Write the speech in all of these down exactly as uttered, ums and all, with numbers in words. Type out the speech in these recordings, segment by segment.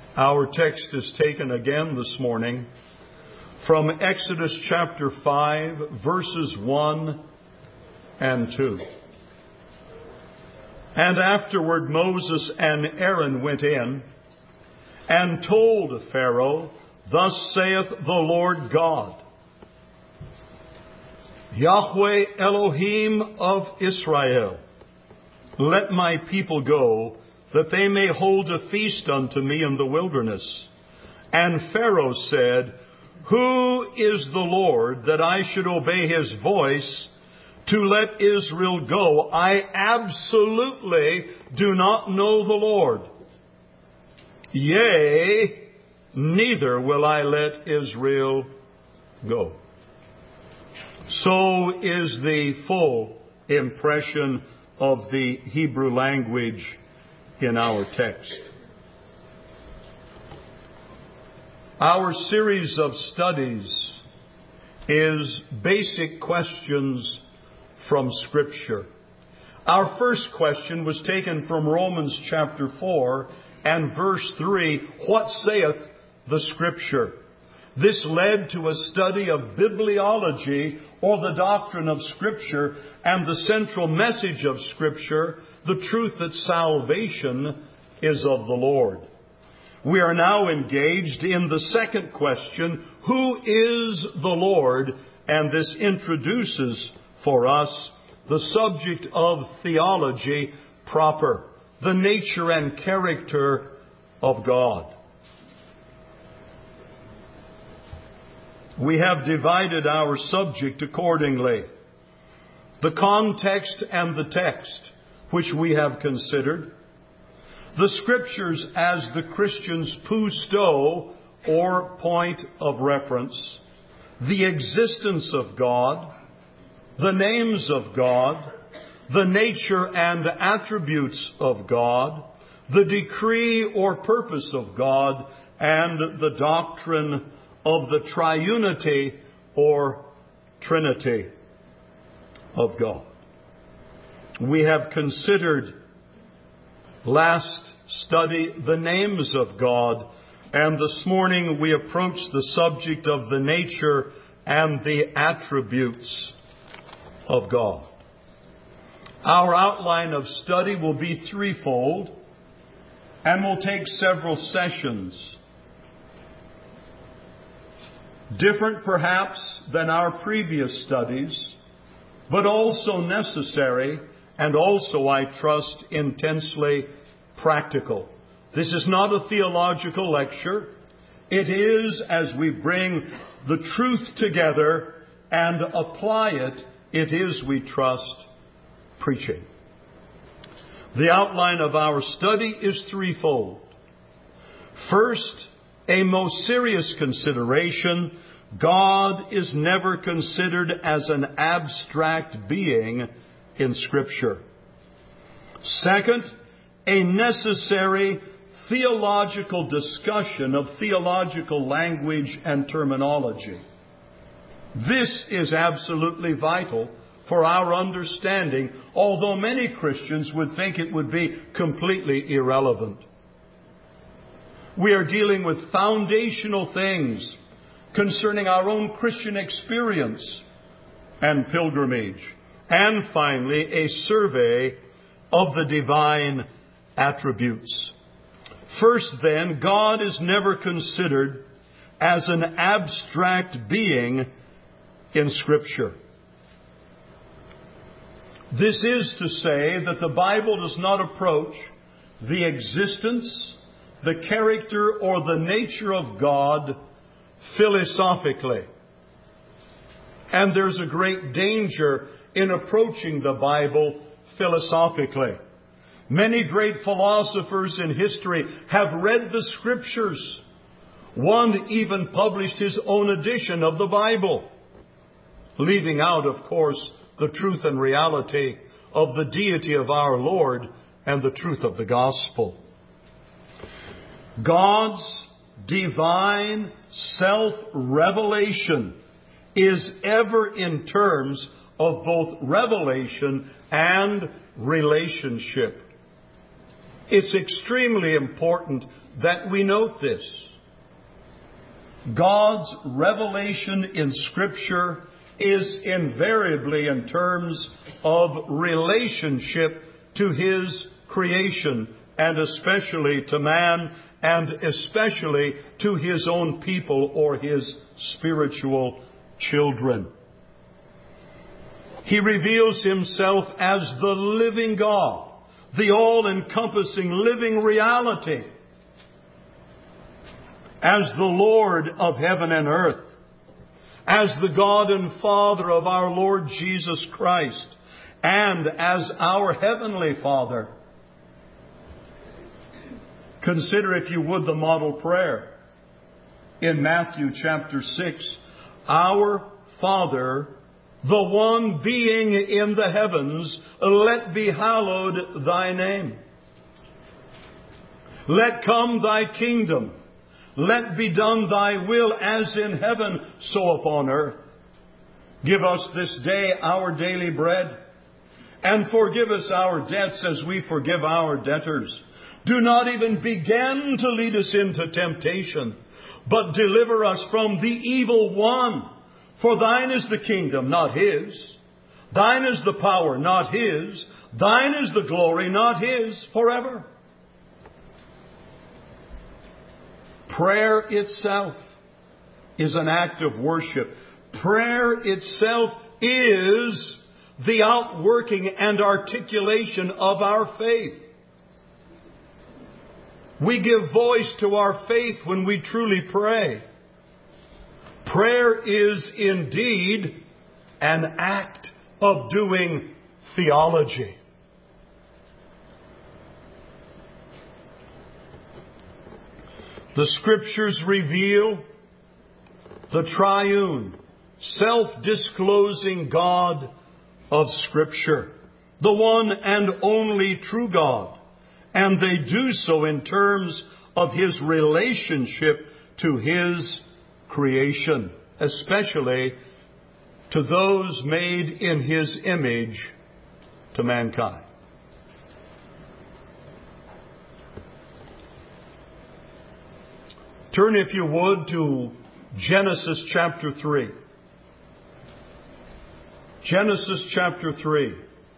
Our text is taken again this morning from Exodus chapter five, verses one and two. And afterward Moses and Aaron went in and told Pharaoh, Thus saith the Lord God, Yahweh Elohim of Israel, let my people go, that they may hold a feast unto me in the wilderness. And Pharaoh said, Who is the Lord, that I should obey his voice to let Israel go? I absolutely do not know the Lord. Yea, neither will I let Israel go. So is the full impression of the Hebrew language in our text. Our series of studies is basic questions from Scripture. Our first question was taken from Romans chapter four and verse three. What saith the Scripture? This led to a study of bibliology, or the doctrine of Scripture, and the central message of Scripture, the truth that salvation is of the Lord. We are now engaged in the second question, who is the Lord? And this introduces for us the subject of theology proper, the nature and character of God. We have divided our subject accordingly. The context and the text, which we have considered. The Scriptures as the Christian's pousto, or point of reference. The existence of God. The names of God. The nature and attributes of God. The decree or purpose of God. And the doctrine of the triunity or Trinity of God. We have considered last study the names of God, and this morning we approach the subject of the nature and the attributes of God. Our outline of study will be threefold and will take several sessions. Different perhaps than our previous studies, but also necessary and also, I trust, intensely practical. This is not a theological lecture. It is, as we bring the truth together and apply it, it is, we trust, preaching. The outline of our study is threefold. First, a most serious consideration. God is never considered as an abstract being in Scripture. Second, a necessary theological discussion of theological language and terminology. This is absolutely vital for our understanding, although many Christians would think it would be completely irrelevant. We are dealing with foundational things concerning our own Christian experience and pilgrimage. And finally, a survey of the divine attributes. First then, God is never considered as an abstract being in Scripture. This is to say that the Bible does not approach the existence, the character, or the nature of God philosophically. And there's a great danger in approaching the Bible philosophically. Many great philosophers in history have read the Scriptures. One even published his own edition of the Bible, leaving out, of course, the truth and reality of the deity of our Lord and the truth of the gospel. God's divine self-revelation is ever in terms of both revelation and relationship. It's extremely important that we note this. God's revelation in Scripture is invariably in terms of relationship to His creation, and especially to man, and especially to His own people or His spiritual children. He reveals Himself as the living God, the all-encompassing living reality, as the Lord of heaven and earth, as the God and Father of our Lord Jesus Christ, and as our Heavenly Father. Consider, if you would, the model prayer in Matthew chapter six. Our Father, the one being in the heavens, let be hallowed thy name. Let come thy kingdom. Let be done thy will as in heaven, so upon earth. Give us this day our daily bread, and forgive us our debts as we forgive our debtors. Do not even begin to lead us into temptation, but deliver us from the evil one. For thine is the kingdom, not His. Thine is the power, not His. Thine is the glory, not His, forever. Prayer itself is an act of worship. Prayer itself is the outworking and articulation of our faith. We give voice to our faith when we truly pray. Prayer is indeed an act of doing theology. The Scriptures reveal the triune, self-disclosing God of Scripture, the one and only true God, and they do so in terms of His relationship to His creation, especially to those made in His image, to mankind. Turn, if you would, to Genesis chapter three. Genesis chapter three.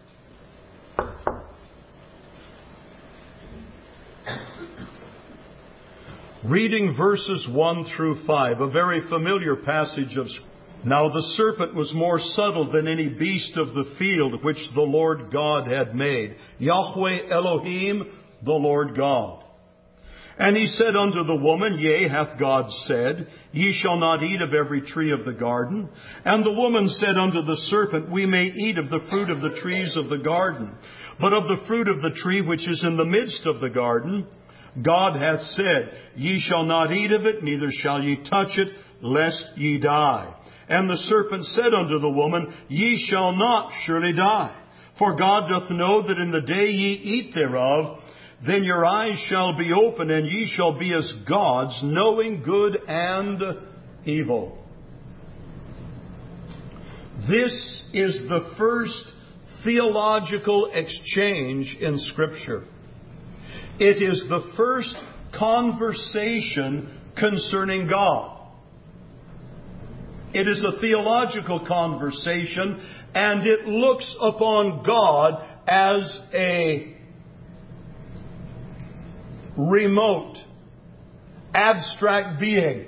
Reading verses one through five, a very familiar passage of Scripture. Now the serpent was more subtle than any beast of the field which the Lord God had made. Yahweh Elohim, the Lord God. And he said unto the woman, Yea, hath God said, Ye shall not eat of every tree of the garden. And the woman said unto the serpent, We may eat of the fruit of the trees of the garden. But of the fruit of the tree which is in the midst of the garden, God hath said, Ye shall not eat of it, neither shall ye touch it, lest ye die. And the serpent said unto the woman, Ye shall not surely die. For God doth know that in the day ye eat thereof, then your eyes shall be open, and ye shall be as gods, knowing good and evil. This is the first theological exchange in Scripture. It is the first conversation concerning God. It is a theological conversation, and it looks upon God as a remote, abstract being.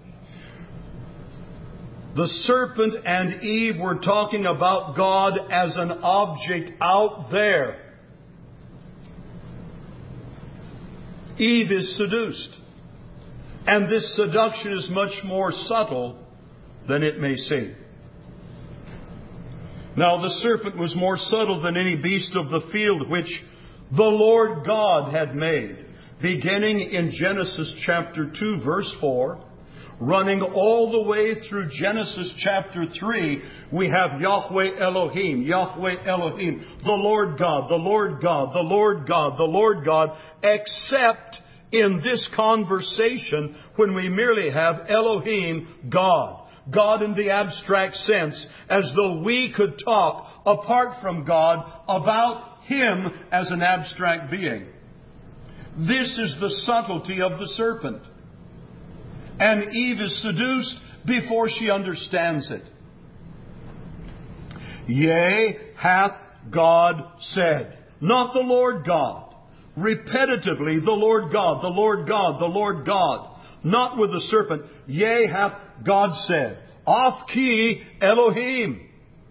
The serpent and Eve were talking about God as an object out there. Eve is seduced. And this seduction is much more subtle than it may seem. Now the serpent was more subtle than any beast of the field which the Lord God had made. Beginning in Genesis chapter two, verse four, running all the way through Genesis chapter three, we have Yahweh Elohim, Yahweh Elohim, the Lord God, the Lord God, the Lord God, the Lord God, except in this conversation when we merely have Elohim, God. God in the abstract sense, as though we could talk apart from God about Him as an abstract being. This is the subtlety of the serpent. And Eve is seduced before she understands it. Yea, hath God said. Not the Lord God. Repetitively, the Lord God, the Lord God, the Lord God. Not with the serpent. Yea, hath God said. Af ki Elohim.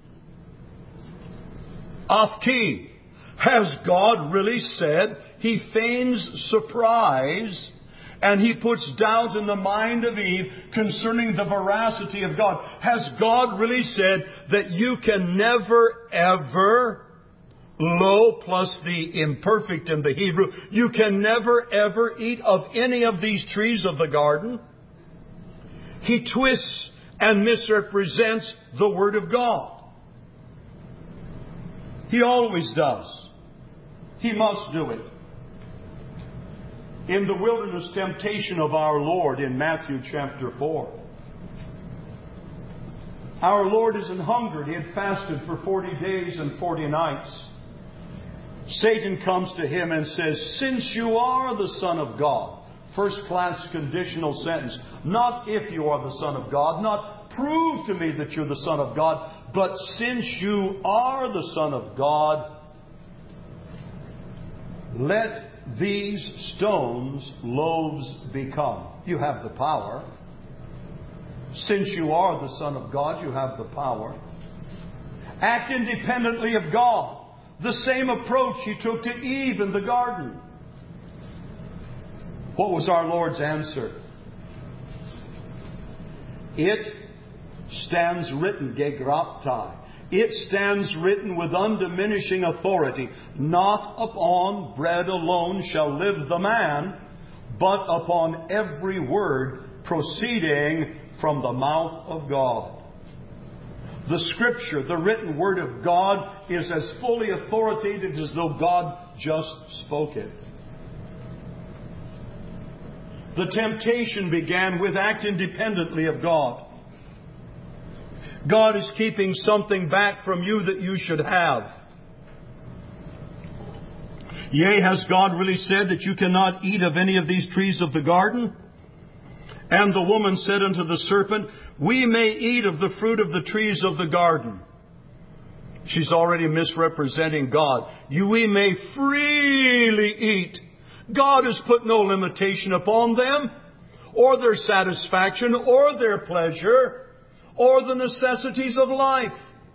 Af ki. Has God really said? He feigns surprise, and he puts doubt in the mind of Eve concerning the veracity of God. Has God really said that you can never, ever, lo plus the imperfect in the Hebrew, you can never, ever eat of any of these trees of the garden? He twists and misrepresents the Word of God. He always does. He must do it. In the wilderness temptation of our Lord in Matthew chapter four, our Lord is an hungered. He had fasted for forty days and forty nights. Satan comes to him and says, since you are the Son of God, first class conditional sentence, not if you are the Son of God, not prove to me that you're the Son of God, but since you are the Son of God, let these stones loaves become. You have the power. Since you are the Son of God, you have the power. Act independently of God. The same approach He took to Eve in the garden. What was our Lord's answer? It stands written, gegraptai. It stands written with undiminishing authority, not upon bread alone shall live the man, but upon every word proceeding from the mouth of God. The Scripture, the written Word of God, is as fully authoritative as though God just spoke it. The temptation began with act independently of God. God is keeping something back from you that you should have. Yea, has God really said that you cannot eat of any of these trees of the garden? And the woman said unto the serpent, we may eat of the fruit of the trees of the garden. She's already misrepresenting God. You, we may freely eat. God has put no limitation upon them, or their satisfaction, or their pleasure, or the necessities of life.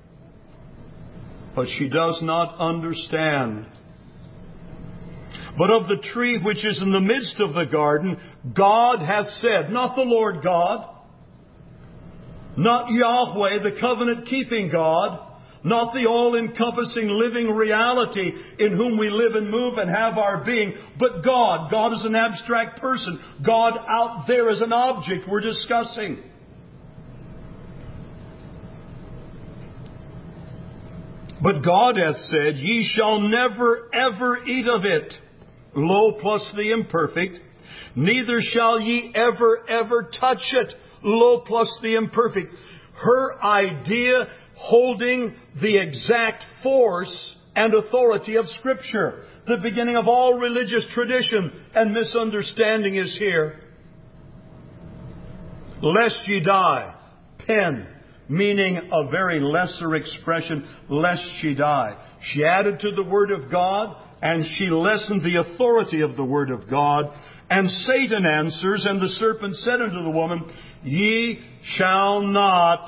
But she does not understand. But of the tree which is in the midst of the garden, God hath said, not the Lord God, not Yahweh, the covenant-keeping God, not the all-encompassing living reality in whom we live and move and have our being, but God. God is an abstract person. God out there is an object we're discussing. But God hath said, ye shall never ever eat of it. Lo plus the imperfect. Neither shall ye ever ever touch it. Lo plus the imperfect. Her idea holding the exact force and authority of Scripture. The beginning of all religious tradition and misunderstanding is here. Lest ye die. Pen. Meaning a very lesser expression, lest she die. She added to the Word of God, and she lessened the authority of the Word of God. And Satan answers, and the serpent said unto the woman, ye shall not,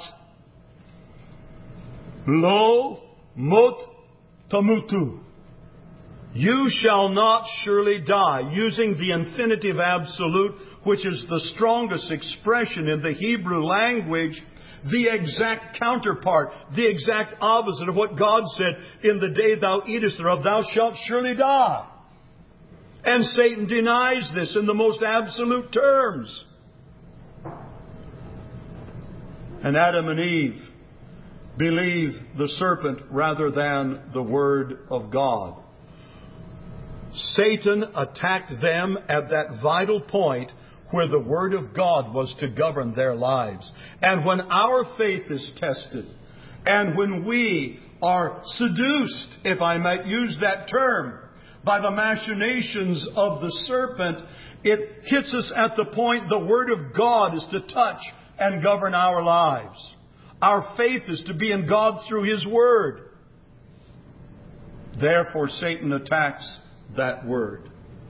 lo mot tamutu. You shall not surely die, using the infinitive absolute, which is the strongest expression in the Hebrew language, the exact counterpart, the exact opposite of what God said, in the day thou eatest thereof, thou shalt surely die. And Satan denies this in the most absolute terms. And Adam and Eve believe the serpent rather than the Word of God. Satan attacked them at that vital point where the Word of God was to govern their lives. And when our faith is tested, and when we are seduced, if I might use that term, by the machinations of the serpent, it hits us at the point the Word of God is to touch and govern our lives. Our faith is to be in God through His Word. Therefore, Satan attacks that Word.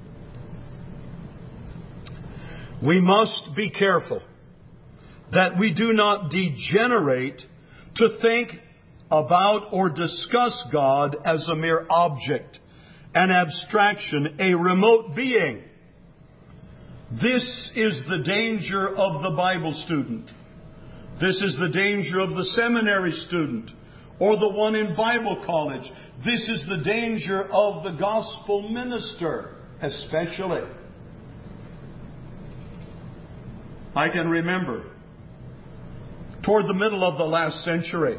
We must be careful that we do not degenerate to think about or discuss God as a mere object, an abstraction, a remote being. This is the danger of the Bible student. This is the danger of the seminary student or the one in Bible college. This is the danger of the gospel minister, especially. I can remember, toward the middle of the last century,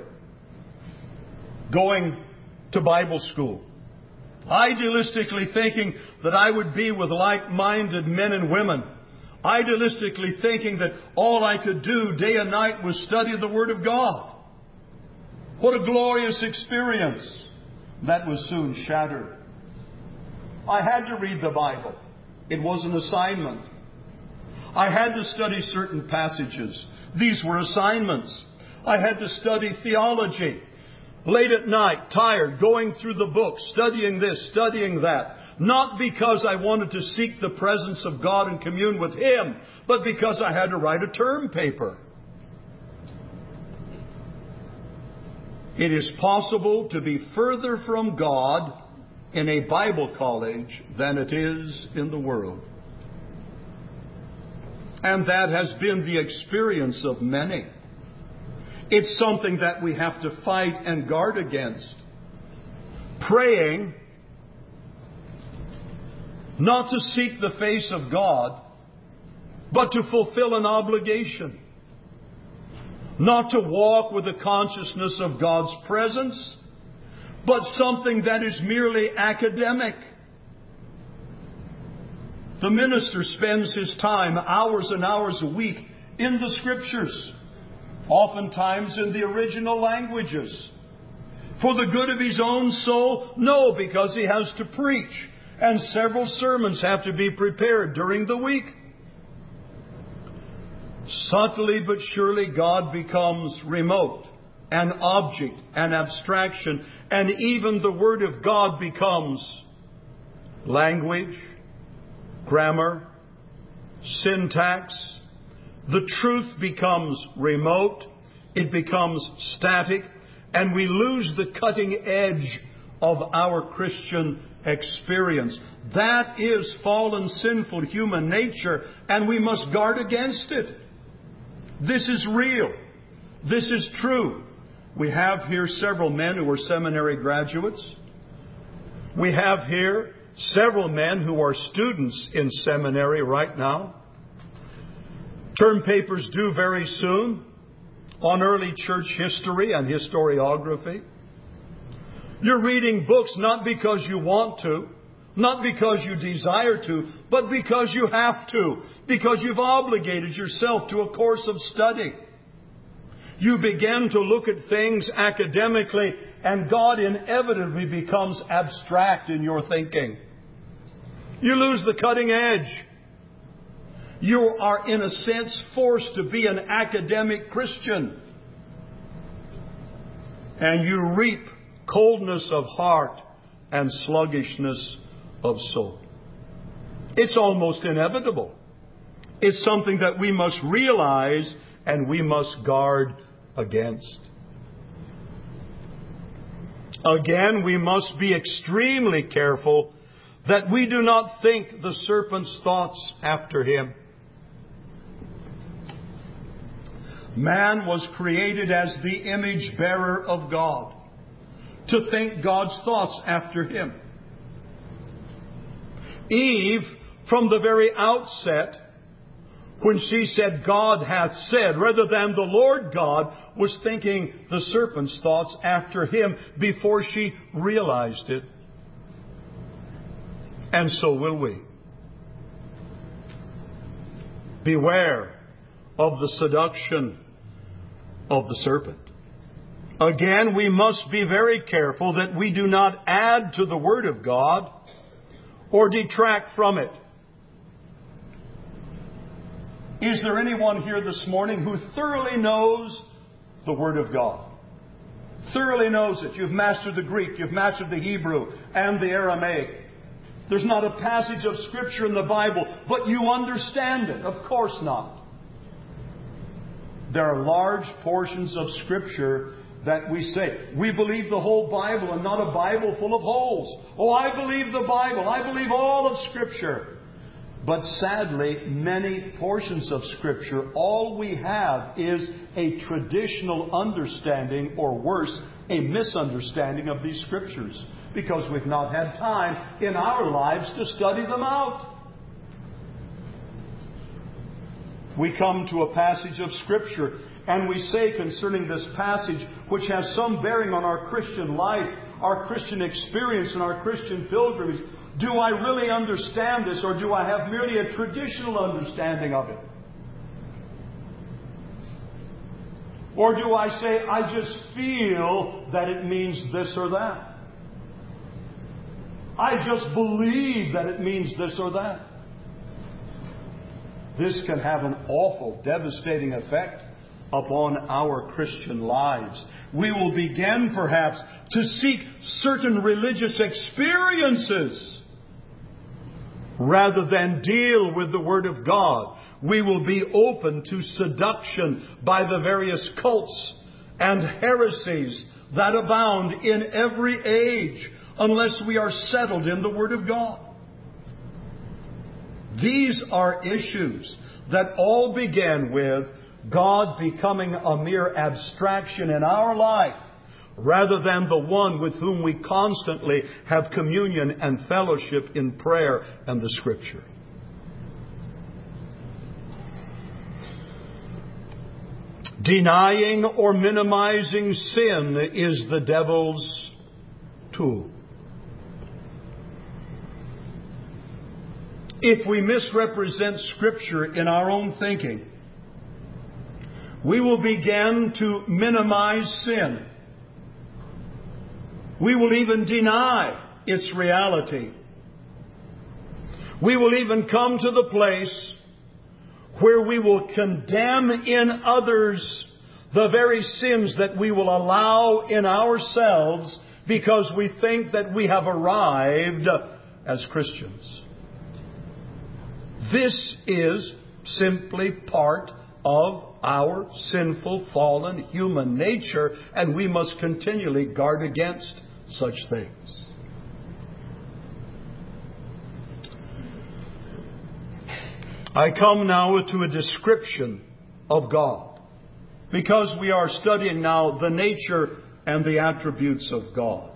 going to Bible school, idealistically thinking that I would be with like-minded men and women, idealistically thinking that all I could do day and night was study the Word of God. What a glorious experience! That was soon shattered. I had to read the Bible. It was an assignment. I had to study certain passages. These were assignments. I had to study theology. Late at night, tired, going through the book, studying this, studying that. Not because I wanted to seek the presence of God and commune with Him, but because I had to write a term paper. It is possible to be further from God in a Bible college than it is in the world. And that has been the experience of many. It's something that we have to fight and guard against. Praying not to seek the face of God, but to fulfill an obligation. Not to walk with the consciousness of God's presence, but something that is merely academic. The minister spends his time, hours and hours a week, in the Scriptures, oftentimes in the original languages. For the good of his own soul? No, because he has to preach, and several sermons have to be prepared during the week. Subtly but surely, God becomes remote, an object, an abstraction, and even the Word of God becomes language, grammar, syntax. The truth becomes remote, it becomes static, and we lose the cutting edge of our Christian experience. That is fallen, sinful human nature, and we must guard against it. This is real. This is true. We have here several men who are seminary graduates. We have here several men who are students in seminary right now. Term papers due very soon on early church history and historiography. You're reading books not because you want to, not because you desire to, but because you have to, because you've obligated yourself to a course of study. You begin to look at things academically, and God inevitably becomes abstract in your thinking. You lose the cutting edge. You are, in a sense, forced to be an academic Christian. And you reap coldness of heart and sluggishness of soul. It's almost inevitable. It's something that we must realize and we must guard against. Again, we must be extremely careful that we do not think the serpent's thoughts after him. Man was created as the image bearer of God, to think God's thoughts after him. Eve, from the very outset, when she said, God hath said, rather than the Lord God, was thinking the serpent's thoughts after him before she realized it. And so will we. Beware of the seduction of the serpent. Again, we must be very careful that we do not add to the Word of God or detract from it. Is there anyone here this morning who thoroughly knows the Word of God? Thoroughly knows it. You've mastered the Greek, you've mastered the Hebrew and the Aramaic. There's not a passage of Scripture in the Bible, but you understand it. Of course not. There are large portions of Scripture that we say, we believe the whole Bible and not a Bible full of holes. Oh, I believe the Bible. I believe all of Scripture. But sadly, many portions of Scripture, all we have is a traditional understanding, or worse, a misunderstanding of these Scriptures, because we've not had time in our lives to study them out. We come to a passage of Scripture, and we say concerning this passage, which has some bearing on our Christian life, our Christian experience, and our Christian pilgrimage, do I really understand this, or do I have merely a traditional understanding of it? Or do I say, I just feel that it means this or that? I just believe that it means this or that. This can have an awful, devastating effect upon our Christian lives. We will begin, perhaps, to seek certain religious experiences rather than deal with the Word of God. We will be open to seduction by the various cults and heresies that abound in every age, unless we are settled in the Word of God. These are issues that all begin with God becoming a mere abstraction in our life, rather than the one with whom we constantly have communion and fellowship in prayer and the Scripture. Denying or minimizing sin is the devil's tool. If we misrepresent Scripture in our own thinking, we will begin to minimize sin. We will even deny its reality. We will even come to the place where we will condemn in others the very sins that we will allow in ourselves, because we think that we have arrived as Christians. This is simply part of our sinful, fallen human nature, and we must continually guard against such things. I come now to a description of God, because we are studying now the nature and the attributes of God.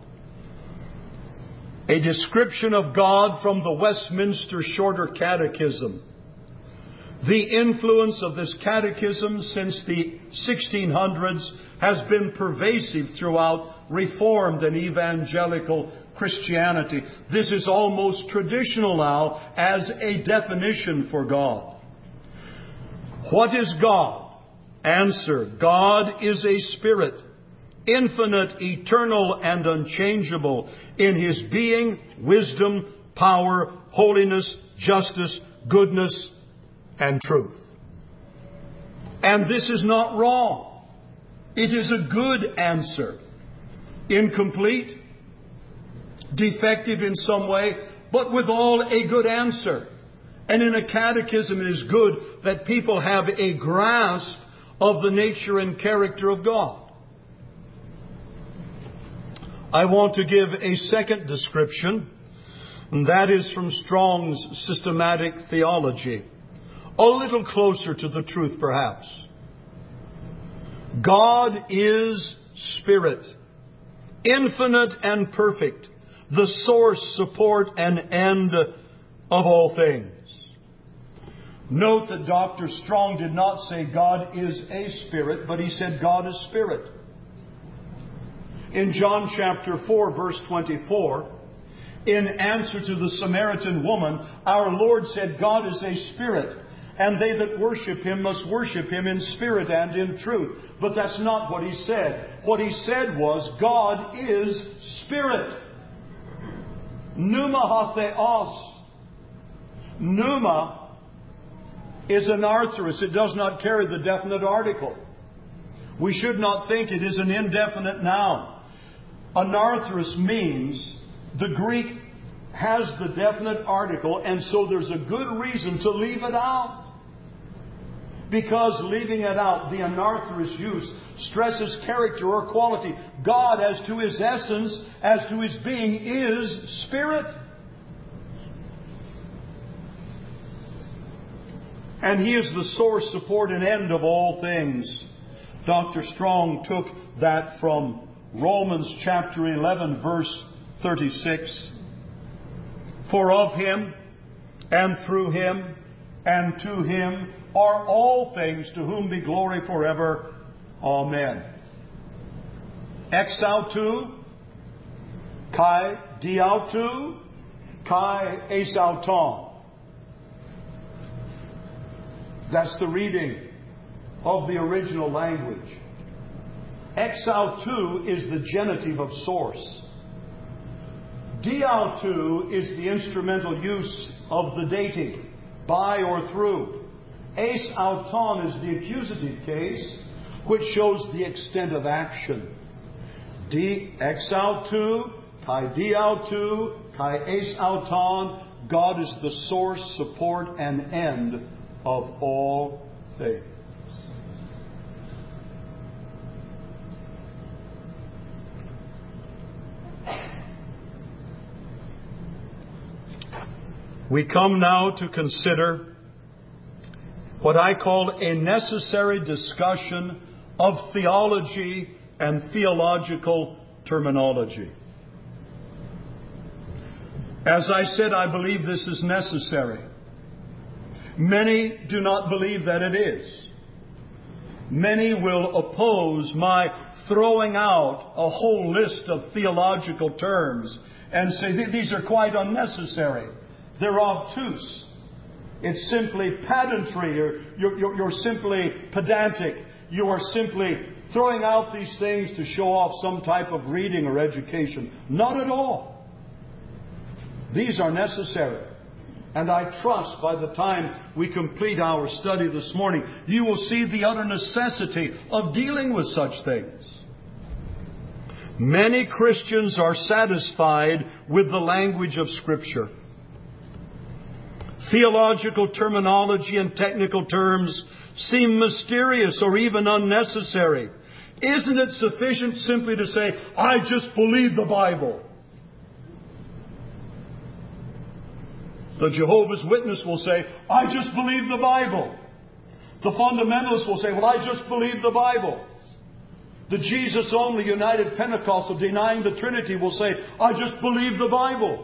A description of God from the Westminster Shorter Catechism. The influence of this catechism since the sixteen hundreds has been pervasive throughout Reformed and Evangelical Christianity. This is almost traditional now as a definition for God. What is God? Answer: God is a spirit, infinite, eternal, and unchangeable in His being, wisdom, power, holiness, justice, goodness, and truth. And this is not wrong. It is a good answer. Incomplete, defective in some way, but withal a good answer. And in a catechism, it is good that people have a grasp of the nature and character of God. I want to give a second description, and that is from Strong's Systematic Theology. A little closer to the truth, perhaps. God is Spirit, infinite and perfect, the source, support, and end of all things. Note that Doctor Strong did not say God is a spirit, but he said God is Spirit. In John chapter four, verse twenty-four, in answer to the Samaritan woman, our Lord said, God is a spirit, and they that worship Him must worship Him in spirit and in truth. But that's not what He said. What He said was, God is Spirit. Pneuma hatheos. Pneuma is anarthrous. It does not carry the definite article. We should not think it is an indefinite noun. Anarthrous means the Greek has the definite article, and so there's a good reason to leave it out. Because leaving it out, the anarthrous use, stresses character or quality. God, as to His essence, as to His being, is Spirit. And He is the source, support, and end of all things. Doctor Strong took that from Romans chapter eleven, verse thirty-six. For of Him, and through Him, and to Him are all things, to whom be glory forever. Amen. Exautu, kai diautu, kai esauton. That's the reading of the original language. Exautu is the genitive of source. Diautu is the instrumental use of the dative, by or through. Eis auton is the accusative case, which shows the extent of action. Di exautu, kai diautu, kai eis auton. God is the source, support, and end of all things. We come now to consider what I call a necessary discussion of theology and theological terminology. As I said, I believe this is necessary. Many do not believe that it is. Many will oppose my throwing out a whole list of theological terms and say these are quite unnecessary. They're obtuse. It's simply pedantry. You're, you're, you're simply pedantic. You are simply throwing out these things to show off some type of reading or education. Not at all. These are necessary. And I trust by the time we complete our study this morning, you will see the utter necessity of dealing with such things. Many Christians are satisfied with the language of Scripture. Theological terminology and technical terms seem mysterious or even unnecessary. Isn't it sufficient simply to say, I just believe the Bible? The Jehovah's Witness will say, I just believe the Bible. The fundamentalist will say, well, I just believe the Bible. The Jesus-only United Pentecostal denying the Trinity will say, I just believe the Bible.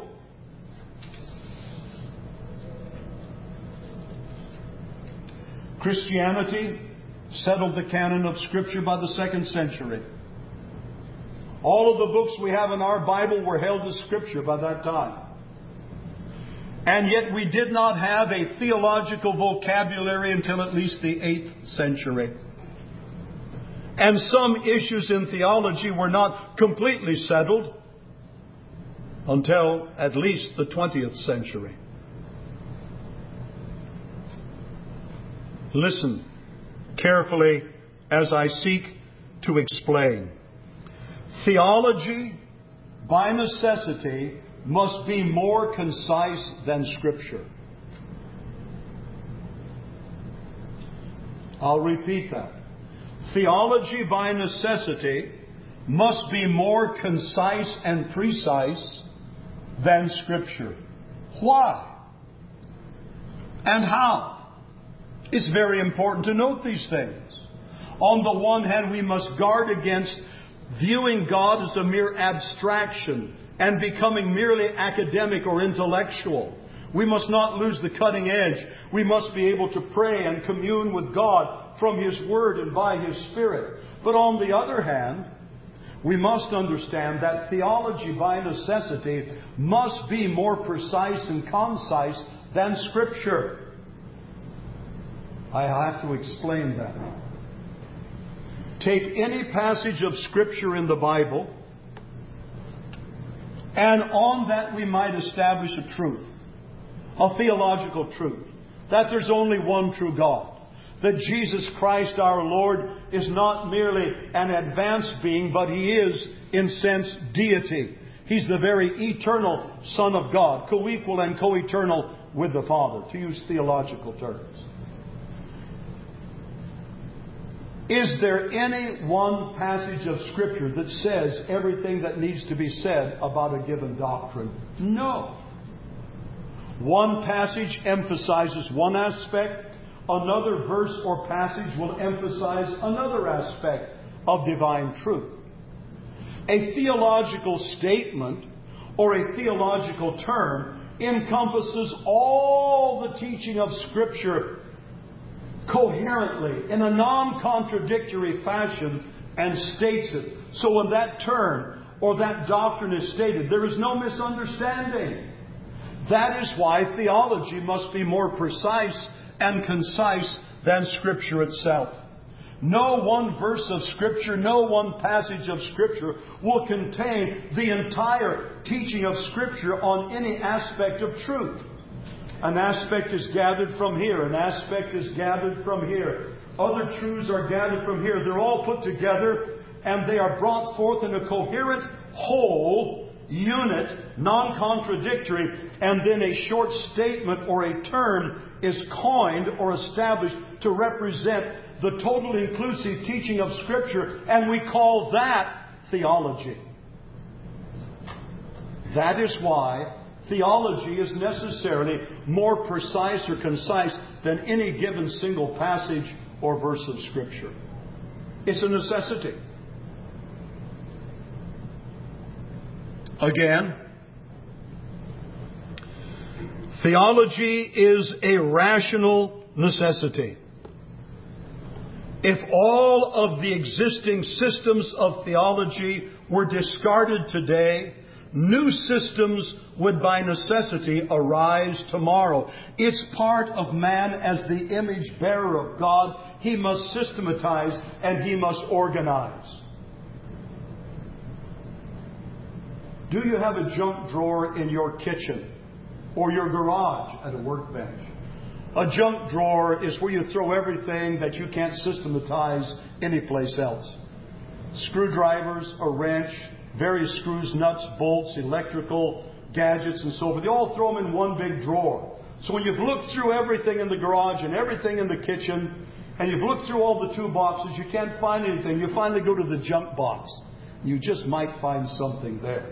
Christianity settled the canon of Scripture by the second century. All of the books we have in our Bible were held as Scripture by that time. And yet we did not have a theological vocabulary until at least the eighth century. And some issues in theology were not completely settled until at least the twentieth century. Listen carefully as I seek to explain. Theology, by necessity, must be more concise than Scripture. I'll repeat that. Theology, by necessity, must be more concise and precise than Scripture. Why? And how? It's very important to note these things. On the one hand, we must guard against viewing God as a mere abstraction and becoming merely academic or intellectual. We must not lose the cutting edge. We must be able to pray and commune with God from His Word and by His Spirit. But on the other hand, we must understand that theology by necessity must be more precise and concise than Scripture. I have to explain that. Take any passage of Scripture in the Bible And on that we might establish a truth, a theological truth, that there's only one true God. That Jesus Christ our Lord is not merely an advanced being, but He is, in sense, deity. He's the very eternal Son of God, co-equal and co-eternal with the Father, to use theological terms. Is there any one passage of Scripture that says everything that needs to be said about a given doctrine? No. One passage emphasizes one aspect. Another verse or passage will emphasize another aspect of divine truth. A theological statement or a theological term encompasses all the teaching of Scripture coherently, in a non-contradictory fashion, and states it. So when that term or that doctrine is stated, there is no misunderstanding. That is why theology must be more precise and concise than Scripture itself. No one verse of Scripture, no one passage of Scripture will contain the entire teaching of Scripture on any aspect of truth. An aspect is gathered from here. An aspect is gathered from here. Other truths are gathered from here. They're all put together and they are brought forth in a coherent whole, unit, non-contradictory, and then a short statement or a term is coined or established to represent the total inclusive teaching of Scripture, and we call that theology. That is why theology is necessarily more precise or concise than any given single passage or verse of Scripture. It's a necessity. Again, theology is a rational necessity. If all of the existing systems of theology were discarded today, new systems would by necessity arise tomorrow. It's part of man as the image bearer of God. He must systematize and he must organize. Do you have a junk drawer in your kitchen or your garage at a workbench? A junk drawer is where you throw everything that you can't systematize anyplace else. Screwdrivers, a wrench, various screws, nuts, bolts, electrical gadgets, and so forth. They all throw them in one big drawer. So when you've looked through everything in the garage and everything in the kitchen, and you've looked through all the two boxes, you can't find anything. You finally go to the junk box. You just might find something there.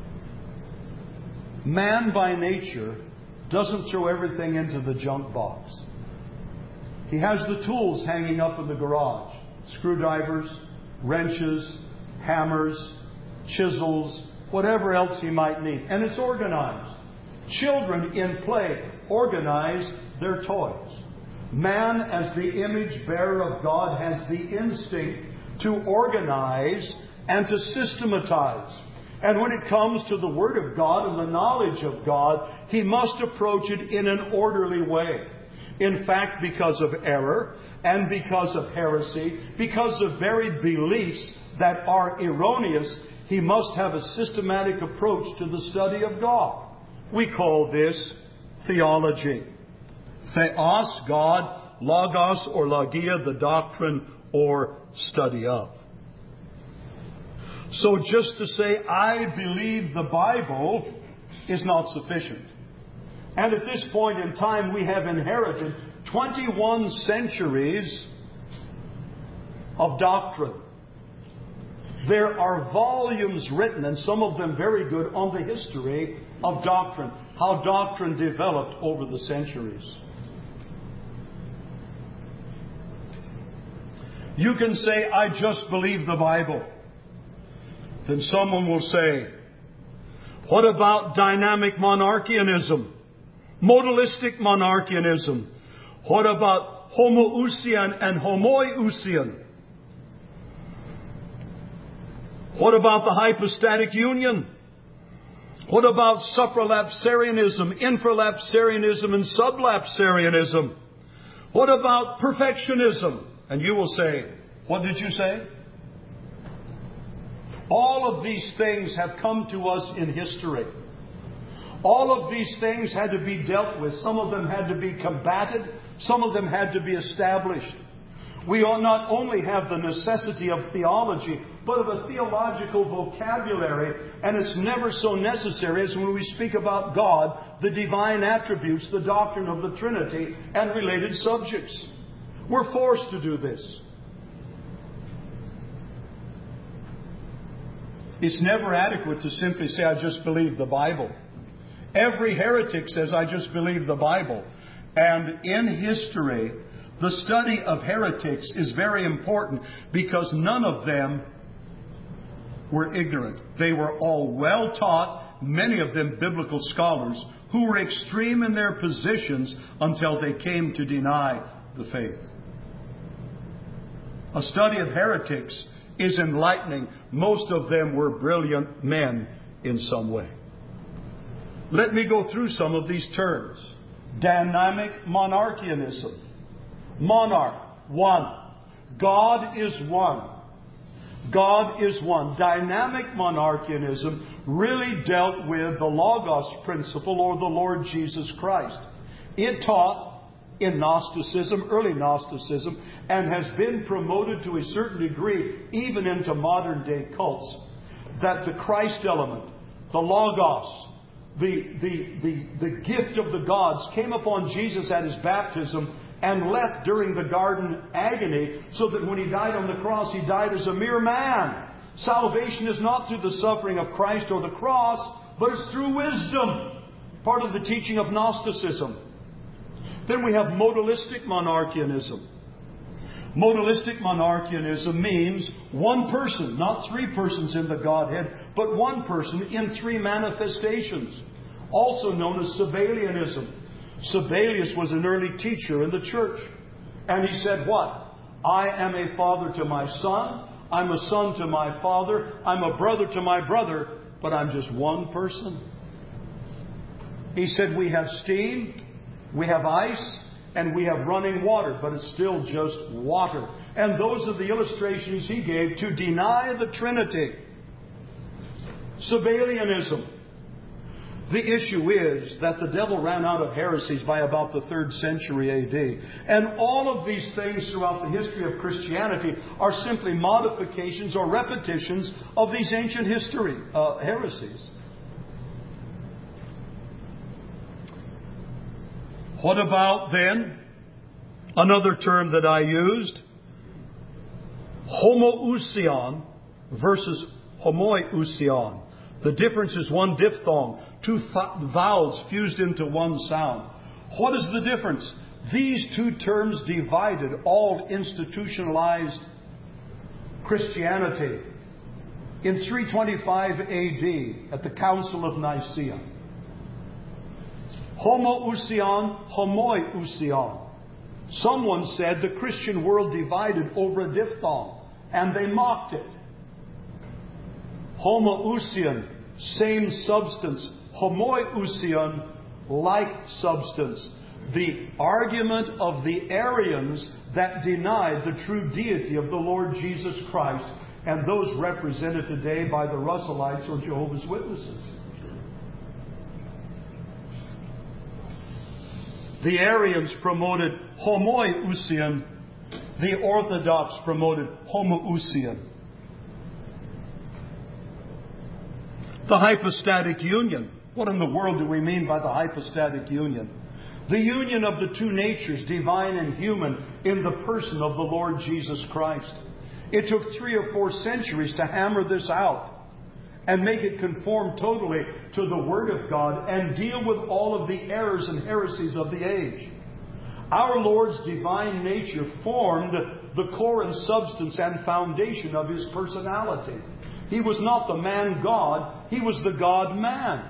Man by nature doesn't throw everything into the junk box. He has the tools hanging up in the garage. Screwdrivers, wrenches, hammers, chisels, whatever else he might need. And it's organized. Children in play organize their toys. Man, as the image bearer of God, has the instinct to organize and to systematize. And when it comes to the Word of God and the knowledge of God, he must approach it in an orderly way. In fact, because of error and because of heresy, because of varied beliefs that are erroneous, he must have a systematic approach to the study of God. We call this theology. Theos, God, logos or logia, the doctrine or study of. So just to say, I believe the Bible is not sufficient. And at this point in time, we have inherited twenty-one centuries of doctrine. There are volumes written, and some of them very good, on the history of doctrine, how doctrine developed over the centuries. You can say, I just believe the Bible. Then someone will say, what about dynamic monarchianism? Modalistic monarchianism? What about homoousian and homoiousian? What about the hypostatic union? What about supralapsarianism, infralapsarianism, and sublapsarianism? What about perfectionism? And you will say, what did you say? All of these things have come to us in history. All of these things had to be dealt with. Some of them had to be combated. Some of them had to be established. We ought not only have the necessity of theology, but of a theological vocabulary. And it's never so necessary as when we speak about God, the divine attributes, the doctrine of the Trinity, and related subjects. We're forced to do this. It's never adequate to simply say, I just believe the Bible. Every heretic says, I just believe the Bible. And in history, the study of heretics is very important because none of them were ignorant. They were all well taught, many of them biblical scholars, who were extreme in their positions until they came to deny the faith. A study of heretics is enlightening. Most of them were brilliant men in some way. Let me go through some of these terms. Dynamic monarchianism. Monarch, one. God is one. God is one. Dynamic monarchianism really dealt with the Logos principle, or the Lord Jesus Christ. It taught in Gnosticism, early Gnosticism, and has been promoted to a certain degree, even into modern day cults, that the Christ element, the Logos, the, the, the, the gift of the gods came upon Jesus at His baptism and left during the garden agony, so that when He died on the cross, He died as a mere man. Salvation is not through the suffering of Christ or the cross, but it's through wisdom. Part of the teaching of Gnosticism. Then we have modalistic monarchianism. Modalistic monarchianism means one person, not three persons in the Godhead, but one person in three manifestations. Also known as Sabellianism. Sabellius was an early teacher in the church. And he said what? I am a father to my son. I'm a son to my father. I'm a brother to my brother. But I'm just one person. He said we have steam, we have ice, and we have running water. But it's still just water. And those are the illustrations he gave to deny the Trinity. Sabellianism. The issue is that the devil ran out of heresies by about the third century A D. And all of these things throughout the history of Christianity are simply modifications or repetitions of these ancient history uh, heresies. What about then another term that I used? Homoousion versus homoiousion. The difference is one diphthong. Two th- vowels fused into one sound. What is the difference? These two terms divided all institutionalized Christianity in three twenty-five A D at the Council of Nicaea. Homoousion, homoiousion. Someone said the Christian world divided over a diphthong, and they mocked it. Homoousion, same substance. Homoiousion, like substance. The argument of the Arians that denied the true deity of the Lord Jesus Christ, and those represented today by the Russellites or Jehovah's Witnesses. The Arians promoted homoiousion. The Orthodox promoted homoousion. The hypostatic union. What in the world do we mean by the hypostatic union? The union of the two natures, divine and human, in the person of the Lord Jesus Christ. It took three or four centuries to hammer this out and make it conform totally to the Word of God and deal with all of the errors and heresies of the age. Our Lord's divine nature formed the core and substance and foundation of His personality. He was not the man God, He was the God man.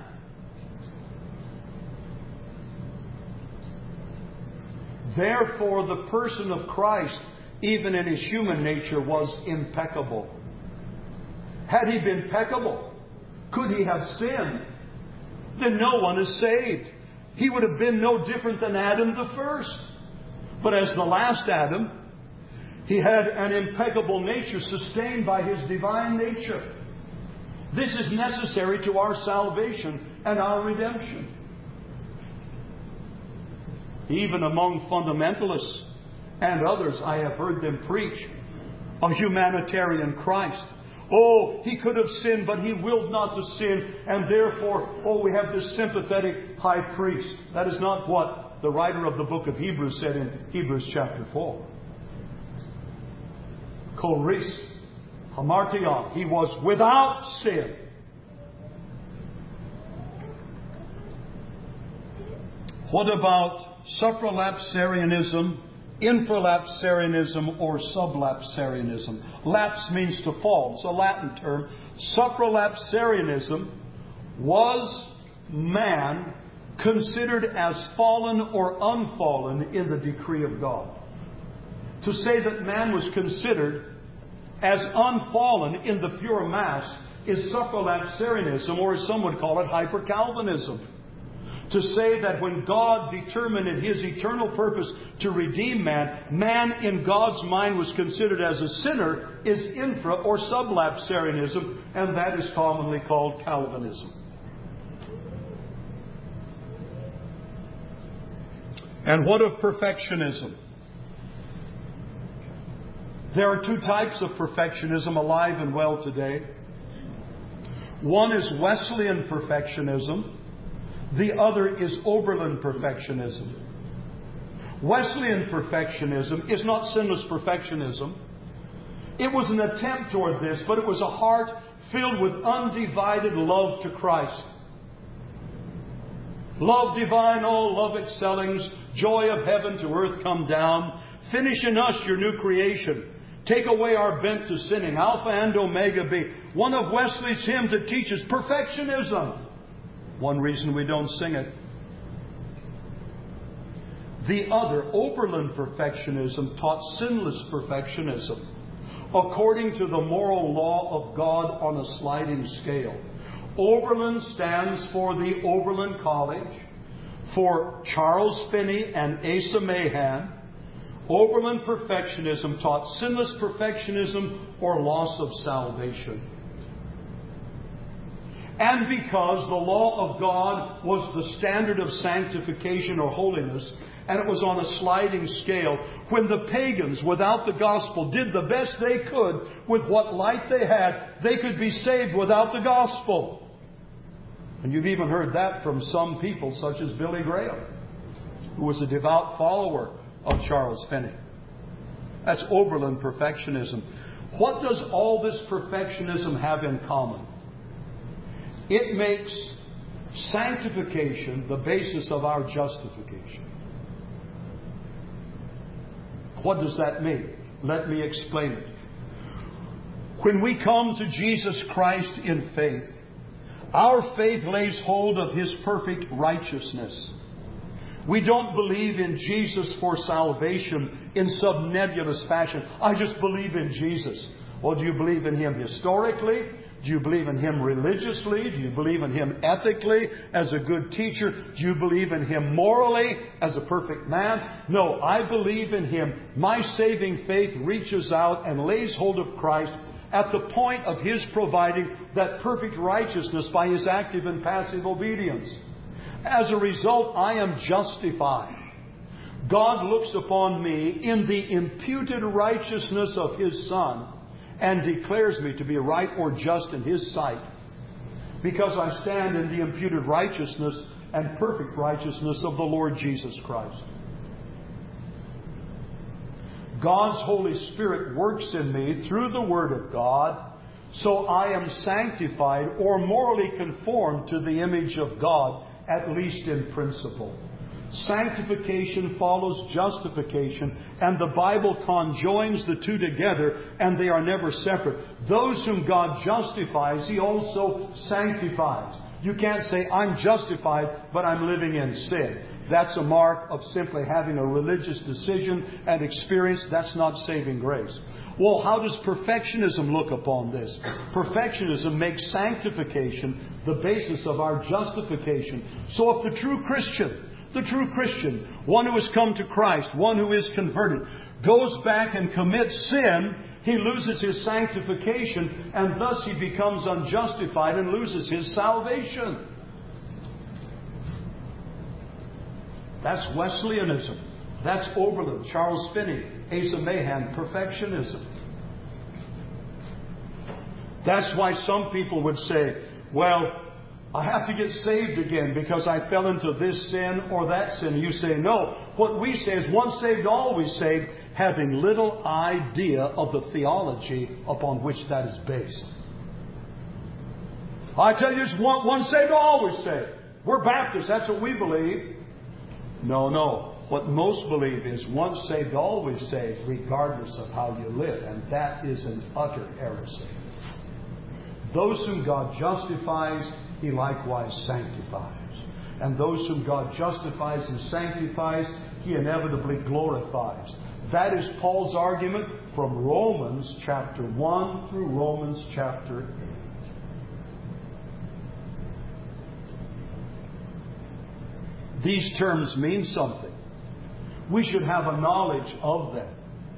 Therefore, the person of Christ, even in His human nature, was impeccable. Had He been peccable, could He have sinned? Then no one is saved. He would have been no different than Adam the first. But as the last Adam, He had an impeccable nature sustained by His divine nature. This is necessary to our salvation and our redemption. Even among fundamentalists and others, I have heard them preach a humanitarian Christ. Oh, He could have sinned, but He willed not to sin, and therefore, oh, we have this sympathetic high priest. That is not what the writer of the book of Hebrews said in Hebrews chapter four. Choris hamartia. He was without sin. What about supralapsarianism, infralapsarianism, or sublapsarianism? Lapse means to fall. It's a Latin term. Supralapsarianism was man considered as fallen or unfallen in the decree of God. To say that man was considered as unfallen in the pure mass is supralapsarianism, or as some would call it, hyper-Calvinism. To say that when God determined in His eternal purpose to redeem man, man in God's mind was considered as a sinner is infra or sublapsarianism, and that is commonly called Calvinism. And what of perfectionism? There are two types of perfectionism alive and well today. One is Wesleyan perfectionism. The other is Oberlin perfectionism. Wesleyan perfectionism is not sinless perfectionism. It was an attempt toward this, but it was a heart filled with undivided love to Christ. Love divine, all love excellings, joy of heaven to earth come down. Finish in us your new creation. Take away our bent to sinning. Alpha and Omega be. One of Wesley's hymns that teaches perfectionism. One reason we don't sing it. The other, Oberlin perfectionism, taught sinless perfectionism according to the moral law of God on a sliding scale. Oberlin stands for the Oberlin College, for Charles Finney and Asa Mahan. Oberlin perfectionism taught sinless perfectionism or loss of salvation. And because the law of God was the standard of sanctification or holiness, and it was on a sliding scale, when the pagans without the gospel did the best they could with what light they had, they could be saved without the gospel. And you've even heard that from some people such as Billy Graham, who was a devout follower of Charles Finney. That's Oberlin perfectionism. What does all this perfectionism have in common? It makes sanctification the basis of our justification. What does that mean? Let me explain it. When we come to Jesus Christ in faith, our faith lays hold of His perfect righteousness. We don't believe in Jesus for salvation in some nebulous fashion. I just believe in Jesus. Well, do you believe in Him historically? Do you believe in Him religiously? Do you believe in Him ethically as a good teacher? Do you believe in Him morally as a perfect man? No, I believe in Him. My saving faith reaches out and lays hold of Christ at the point of His providing that perfect righteousness by His active and passive obedience. As a result, I am justified. God looks upon me in the imputed righteousness of His Son and declares me to be right or just in His sight, because I stand in the imputed righteousness and perfect righteousness of the Lord Jesus Christ. God's Holy Spirit works in me through the Word of God, so I am sanctified or morally conformed to the image of God, at least in principle. Sanctification follows justification, and the Bible conjoins the two together, and they are never separate. Those whom God justifies, He also sanctifies. You can't say, I'm justified, but I'm living in sin. That's a mark of simply having a religious decision and experience. That's not saving grace. Well, how does perfectionism look upon this? Perfectionism makes sanctification the basis of our justification. So if the true Christian, the true Christian, one who has come to Christ, one who is converted, goes back and commits sin, He loses his sanctification, and thus he becomes unjustified and loses his salvation. That's Wesleyanism. That's Oberlin, Charles Finney, Asa Mahan, perfectionism. That's why some people would say, well, I have to get saved again because I fell into this sin or that sin. You say, no. What we say is once saved, always saved, having little idea of the theology upon which that is based. I tell you, it's one, once saved, always saved. We're Baptists. That's what we believe. No, no. What most believe is once saved, always saved, regardless of how you live. And that is an utter heresy. Those whom God justifies, He likewise sanctifies. And those whom God justifies and sanctifies, He inevitably glorifies. That is Paul's argument from Romans chapter one through Romans chapter eight. These terms mean something. We should have a knowledge of them.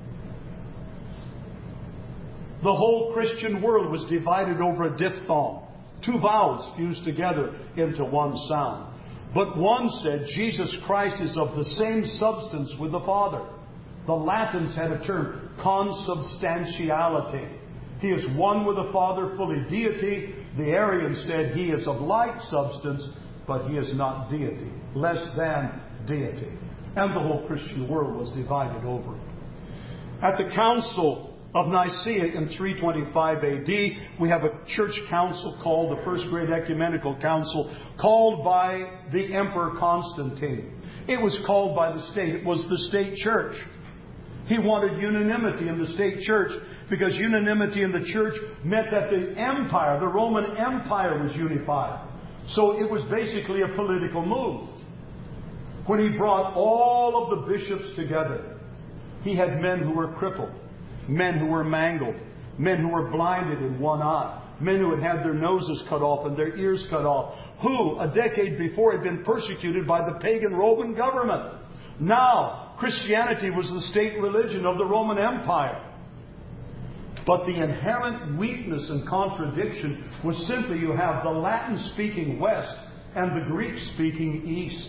The whole Christian world was divided over a diphthong. Two vowels fused together into one sound. But one said Jesus Christ is of the same substance with the Father. The Latins had a term, consubstantiality. He is one with the Father, fully deity. The Arians said He is of like substance, but He is not deity, less than deity. And the whole Christian world was divided over it. At the Council of Nicaea in three twenty-five A D, we have a church council called the First Great Ecumenical Council, called by the Emperor Constantine. It was called by the state. It was the state church. He wanted unanimity in the state church because unanimity in the church meant that the empire, the Roman Empire, was unified. So it was basically a political move. When he brought all of the bishops together, he had men who were crippled, men who were mangled, men who were blinded in one eye, men who had had their noses cut off and their ears cut off, who a decade before had been persecuted by the pagan Roman government. Now, Christianity was the state religion of the Roman Empire. But the inherent weakness and contradiction was simply you have the Latin-speaking West and the Greek-speaking East.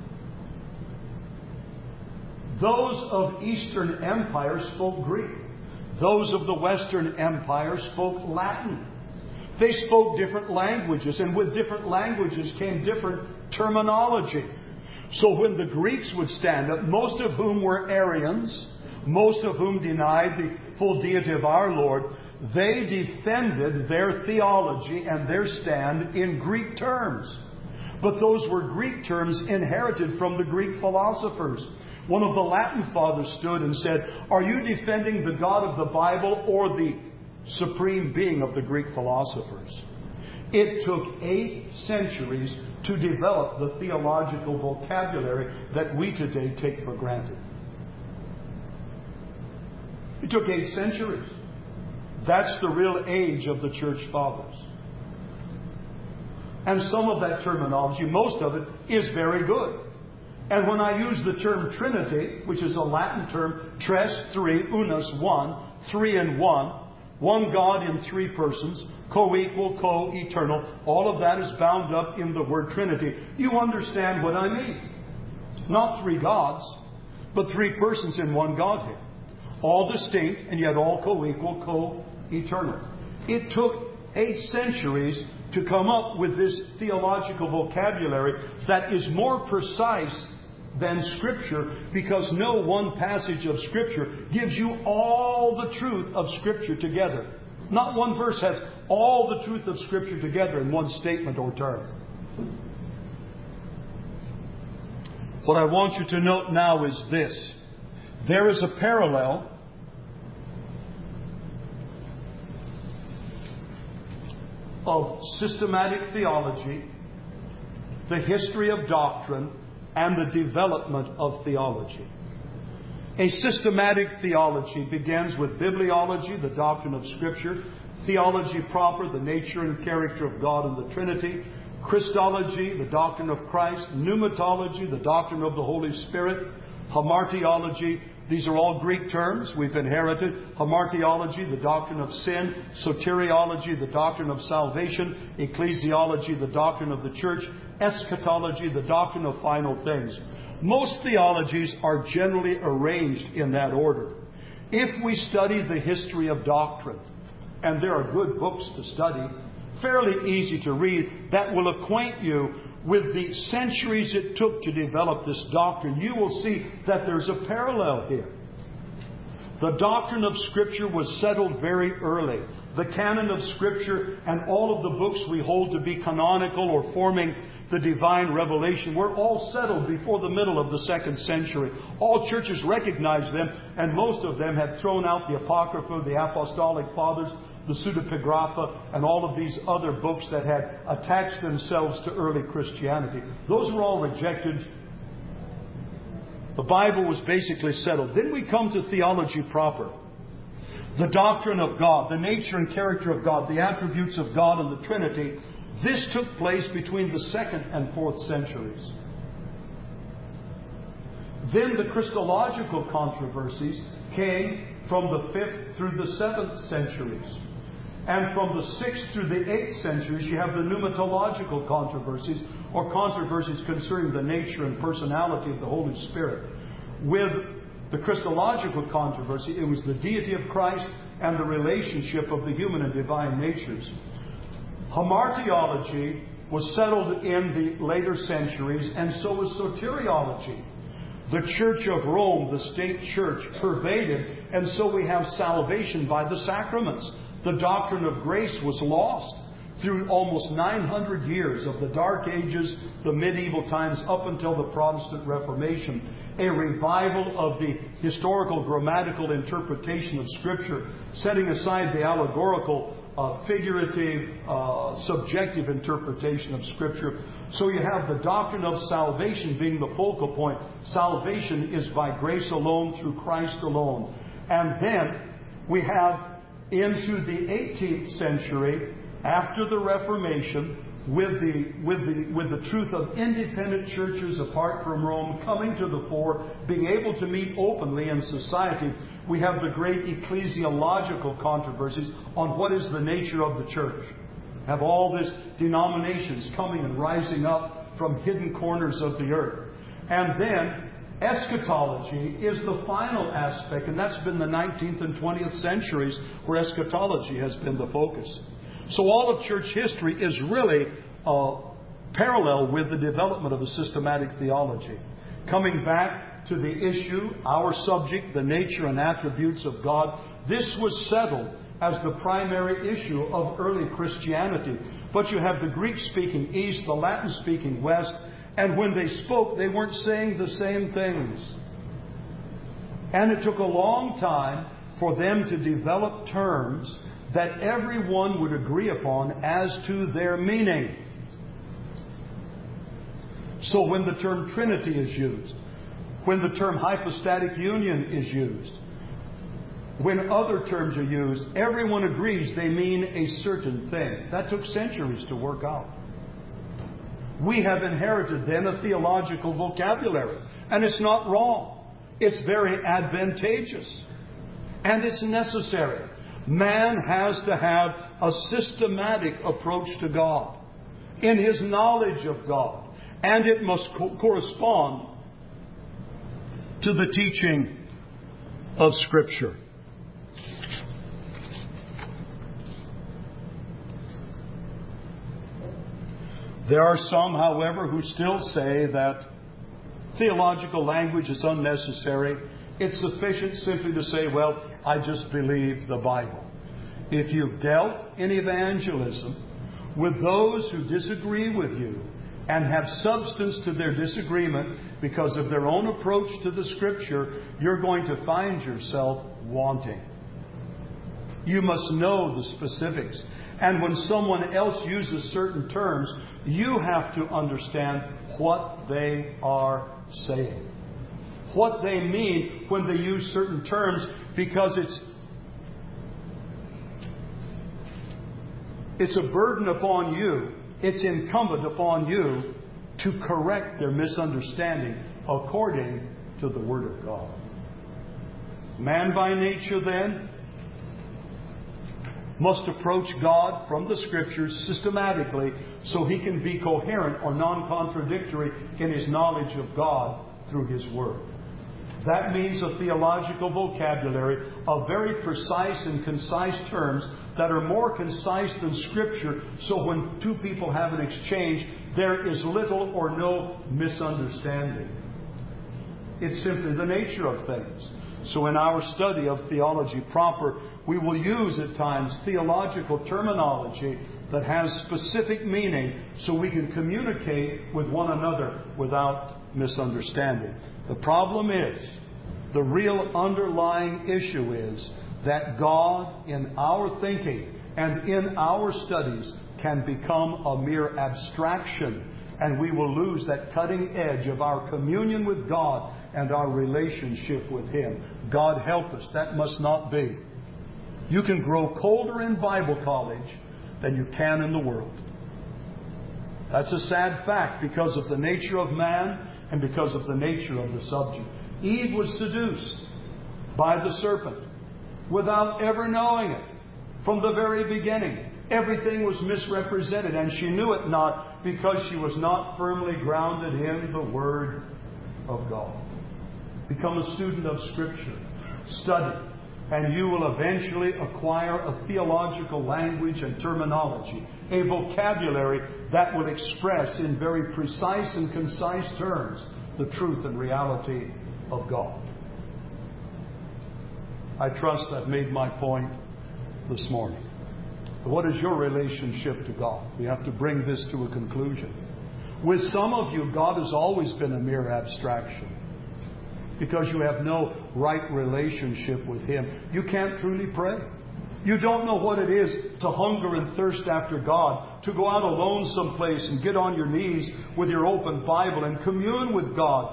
Those of Eastern Empire spoke Greek. Those of the Western Empire spoke Latin. They spoke different languages, and with different languages came different terminology. So when the Greeks would stand up, most of whom were Arians, most of whom denied the full deity of our Lord, they defended their theology and their stand in Greek terms. But those were Greek terms inherited from the Greek philosophers. One of the Latin fathers stood and said, "Are you defending the God of the Bible or the supreme being of the Greek philosophers?" It took eight centuries to develop the theological vocabulary that we today take for granted. It took eight centuries. That's the real age of the church fathers. And some of that terminology, most of it, is very good. And when I use the term Trinity, which is a Latin term, tres, three, unus, one, three in one, one God in three persons, co-equal, co-eternal, all of that is bound up in the word Trinity. You understand what I mean. Not three gods, but three persons in one Godhead. All distinct and yet all co-equal, co-eternal. It took eight centuries to come up with this theological vocabulary that is more precise than Scripture, because no one passage of Scripture gives you all the truth of Scripture together. Not one verse has all the truth of Scripture together in one statement or term. What I want you to note now is this. There is a parallel of systematic theology, the history of doctrine, and the development of theology. A systematic theology begins with bibliology, the doctrine of Scripture, theology proper, the nature and character of God and the Trinity, Christology, the doctrine of Christ, pneumatology, the doctrine of the Holy Spirit, hamartiology, These are all Greek terms we've inherited. Hamartiology, the doctrine of sin. Soteriology, the doctrine of salvation. Ecclesiology, the doctrine of the church. Eschatology, the doctrine of final things. Most theologies are generally arranged in that order. If we study the history of doctrine, and there are good books to study, fairly easy to read, that will acquaint you with the centuries it took to develop this doctrine, you will see that there's a parallel here. The doctrine of Scripture was settled very early. The canon of Scripture and all of the books we hold to be canonical or forming the divine revelation were all settled before the middle of the second century. All churches recognized them, and most of them had thrown out the Apocrypha, the Apostolic Fathers, the Pseudepigrapha, and all of these other books that had attached themselves to early Christianity. Those were all rejected. The Bible was basically settled. Then we come to theology proper. The doctrine of God, the nature and character of God, the attributes of God and the Trinity. This took place between the second and fourth centuries. Then the Christological controversies came from the fifth through the seventh centuries. And from the sixth through the eighth centuries, you have the pneumatological controversies, or controversies concerning the nature and personality of the Holy Spirit. With the Christological controversy, it was the deity of Christ and the relationship of the human and divine natures. Hamartiology was settled in the later centuries, and so was soteriology. The Church of Rome, the state church, pervaded, and so we have salvation by the sacraments. The doctrine of grace was lost through almost nine hundred years of the Dark Ages, the medieval times, up until the Protestant Reformation. A revival of the historical grammatical interpretation of Scripture, setting aside the allegorical, uh, figurative, uh, subjective interpretation of Scripture. So you have the doctrine of salvation being the focal point. Salvation is by grace alone, through Christ alone. And then we have into the eighteenth century, after the Reformation, with the, with the, with the truth of independent churches apart from Rome coming to the fore, being able to meet openly in society, we have the great ecclesiological controversies on what is the nature of the church. Have all these denominations coming and rising up from hidden corners of the earth. And then eschatology is the final aspect, and that's been the nineteenth and twentieth centuries where eschatology has been the focus. So all of church history is really uh, parallel with the development of a systematic theology. Coming back to the issue, our subject, the nature and attributes of God, this was settled as the primary issue of early Christianity. But you have the Greek-speaking East, the Latin-speaking West, and when they spoke, they weren't saying the same things. And it took a long time for them to develop terms that everyone would agree upon as to their meaning. So when the term Trinity is used, when the term hypostatic union is used, when other terms are used, everyone agrees they mean a certain thing. That took centuries to work out. We have inherited then a theological vocabulary. And it's not wrong. It's very advantageous. And it's necessary. Man has to have a systematic approach to God in his knowledge of God. And it must co- correspond to the teaching of Scripture. There are some, however, who still say that theological language is unnecessary. It's sufficient simply to say, well, I just believe the Bible. If you've dealt in evangelism with those who disagree with you and have substance to their disagreement because of their own approach to the Scripture, you're going to find yourself wanting. You must know the specifics. And when someone else uses certain terms, you have to understand what they are saying. What they mean when they use certain terms, because it's it's a burden upon you, it's incumbent upon you to correct their misunderstanding according to the Word of God. Man by nature, then, must approach God from the Scriptures systematically so he can be coherent or non-contradictory in his knowledge of God through His Word. That means a theological vocabulary of very precise and concise terms that are more concise than Scripture, so when two people have an exchange, there is little or no misunderstanding. It's simply the nature of things. So in our study of theology proper, we will use at times theological terminology that has specific meaning so we can communicate with one another without misunderstanding. The problem is, the real underlying issue is that God, in our thinking and in our studies, can become a mere abstraction, and we will lose that cutting edge of our communion with God and our relationship with Him. God help us, that must not be. You can grow colder in Bible college than you can in the world. That's a sad fact because of the nature of man and because of the nature of the subject. Eve was seduced by the serpent without ever knowing it. From the very beginning, everything was misrepresented, and she knew it not because she was not firmly grounded in the Word of God. Become a student of Scripture. Study. And you will eventually acquire a theological language and terminology, a vocabulary that will express in very precise and concise terms the truth and reality of God. I trust I've made my point this morning. But what is your relationship to God? We have to bring this to a conclusion. With some of you, God has always been a mere abstraction, because you have no right relationship with Him. You can't truly pray. You don't know what it is to hunger and thirst after God, to go out alone someplace and get on your knees with your open Bible and commune with God.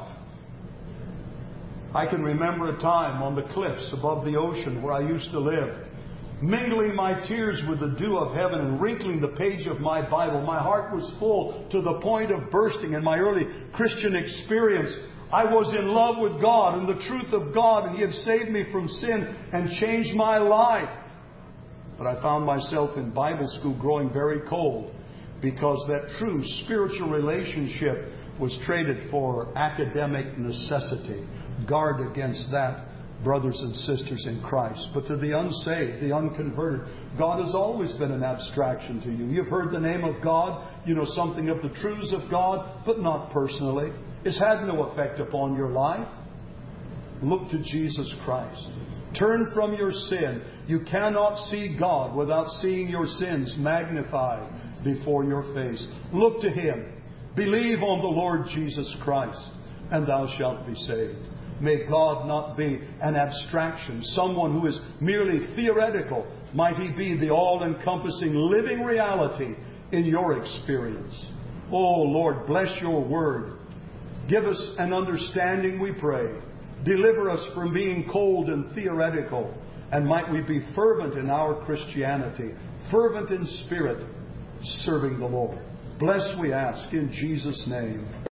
I can remember a time on the cliffs above the ocean where I used to live, mingling my tears with the dew of heaven and wrinkling the page of my Bible. My heart was full to the point of bursting. In my early Christian experience, I was in love with God and the truth of God, and He had saved me from sin and changed my life. But I found myself in Bible school growing very cold because that true spiritual relationship was traded for academic necessity. Guard against that, brothers and sisters in Christ. But to the unsaved, the unconverted, God has always been an abstraction to you. You've heard the name of God. You know something of the truths of God, but not personally. It's had no effect upon your life. Look to Jesus Christ. Turn from your sin. You cannot see God without seeing your sins magnified before your face. Look to Him. Believe on the Lord Jesus Christ, and thou shalt be saved. May God not be an abstraction, someone who is merely theoretical. Might He be the all-encompassing living reality in your experience. Oh, Lord, bless your word. Give us an understanding, we pray. Deliver us from being cold and theoretical. And might we be fervent in our Christianity, fervent in spirit, serving the Lord. Bless, we ask, in Jesus' name.